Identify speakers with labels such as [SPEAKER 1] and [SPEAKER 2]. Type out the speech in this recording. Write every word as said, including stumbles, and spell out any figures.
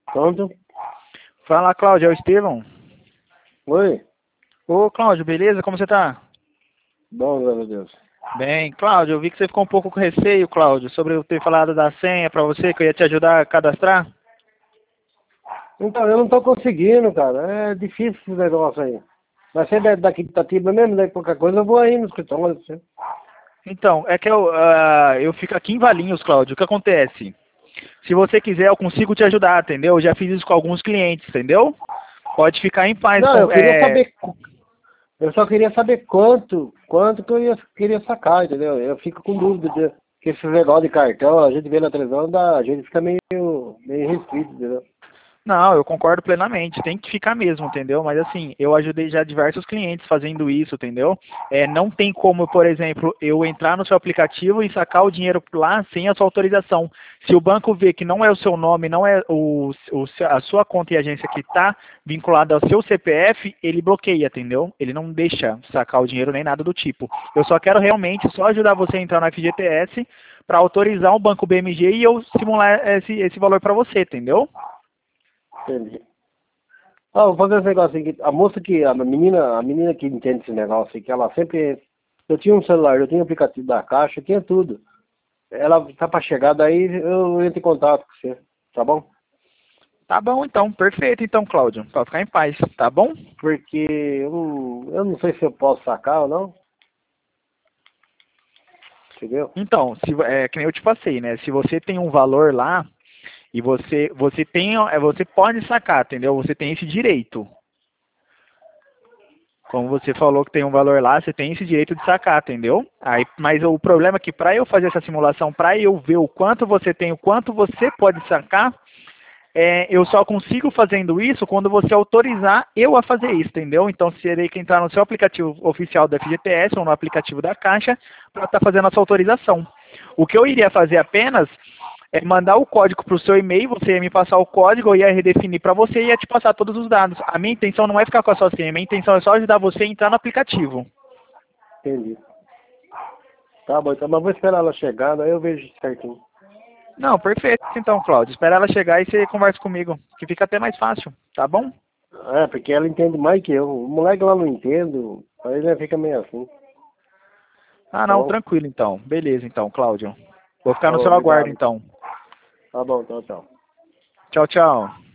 [SPEAKER 1] Pronto?
[SPEAKER 2] Fala, Cláudio, é o Estevão.
[SPEAKER 1] Oi?
[SPEAKER 2] Ô, Cláudio, beleza? Como você tá?
[SPEAKER 1] Bom, graças a Deus.
[SPEAKER 2] Bem, Cláudio, eu vi que você ficou um pouco com receio, Cláudio, sobre eu ter falado da senha pra você, que eu ia te ajudar a cadastrar.
[SPEAKER 1] Então, eu não tô conseguindo, cara. É difícil esse negócio aí. Mas você é daqui de Itatiba mesmo, daí qualquer coisa eu vou aí no escritório. Assim.
[SPEAKER 2] Então, é que eu, ah, eu fico aqui em Valinhos, Cláudio. O que acontece? Se você quiser, eu consigo te ajudar, entendeu? Eu já fiz isso com alguns clientes, entendeu? Pode ficar em paz.
[SPEAKER 1] Não, eu
[SPEAKER 2] Com,
[SPEAKER 1] queria
[SPEAKER 2] é...
[SPEAKER 1] saber... qu- Eu só queria saber quanto, quanto que eu ia, queria sacar, entendeu? Eu fico com dúvida de que esse negócio de cartão, a gente vê na televisão, dá, a gente fica meio, meio restrito, entendeu?
[SPEAKER 2] Não, eu concordo plenamente, tem que ficar mesmo, entendeu? Mas assim, eu ajudei já diversos clientes fazendo isso, entendeu? É, não tem como, por exemplo, eu entrar no seu aplicativo e sacar o dinheiro lá sem a sua autorização. Se o banco vê que não é o seu nome, não é o, o a sua conta e agência que está vinculada ao seu C P F, ele bloqueia, entendeu? Ele não deixa sacar o dinheiro nem nada do tipo. Eu só quero realmente só ajudar você a entrar no F G T S para autorizar o banco B M G e eu simular esse, esse valor para você, entendeu?
[SPEAKER 1] Entendi. Ah, vou fazer esse negócio aqui. A moça que, a menina, a menina que entende esse negócio aqui, ela sempre... Eu tinha um celular, eu tinha um aplicativo da Caixa, tinha tudo. Ela tá para chegar, daí eu entro em contato com você, tá bom?
[SPEAKER 2] Tá bom, então. Perfeito, então, Cláudio. Pode ficar em paz, tá bom?
[SPEAKER 1] Porque eu, não- eu não sei se eu posso sacar ou não, entendeu?
[SPEAKER 2] Então, se, é, que nem eu te passei, né? Se você tem um valor lá e você, você tem, é, você pode sacar, entendeu? Você tem esse direito. Como você falou que tem um valor lá, você tem esse direito de sacar, entendeu? Aí, mas o problema é que para eu fazer essa simulação, para eu ver o quanto você tem, o quanto você pode sacar, é, eu só consigo fazendo isso quando você autorizar eu a fazer isso, entendeu? Então, você teria que entrar no seu aplicativo oficial da F G T S ou no aplicativo da Caixa para estar fazendo essa autorização. O que eu iria fazer apenas é mandar o código para o seu e-mail, você ia me passar o código, eu ia redefinir para você e ia te passar todos os dados. A minha intenção não é ficar com a sua senha, a minha intenção é só ajudar você a entrar no aplicativo.
[SPEAKER 1] Entendi. Tá bom, então, mas vou esperar ela chegar, daí eu vejo certinho.
[SPEAKER 2] Não, perfeito então, Cláudio. Espera ela chegar e você conversa comigo, que fica até mais fácil, tá bom?
[SPEAKER 1] É, porque ela entende mais que eu. O moleque lá não entende, aí ele fica meio assim,
[SPEAKER 2] Ah,
[SPEAKER 1] tá
[SPEAKER 2] não,
[SPEAKER 1] bom?
[SPEAKER 2] tranquilo então. Beleza então, Cláudio. Vou ficar no
[SPEAKER 1] Falou,
[SPEAKER 2] seu aguardo
[SPEAKER 1] obrigado.
[SPEAKER 2] então.
[SPEAKER 1] Tá bom, tchau, tchau.
[SPEAKER 2] Tchau, tchau.